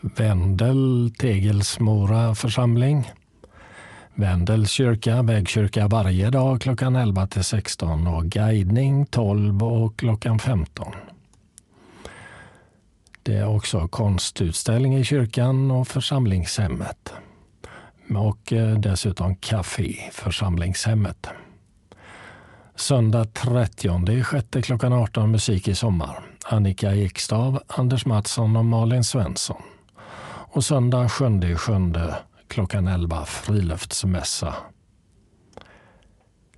Vendel, Tegelsmora församling. Vendels kyrka, vägkyrka varje dag klockan 11 till 16 och guidning 12 och klockan 15. Det är också konstutställning i kyrkan och församlingshemmet. Och dessutom café, församlingshemmet. Söndag 30/6 klockan 18 musik i sommar. Annika Ekstav, Anders Mattsson och Malin Svensson. Och söndag 7/7 klockan 11 friluftsmässa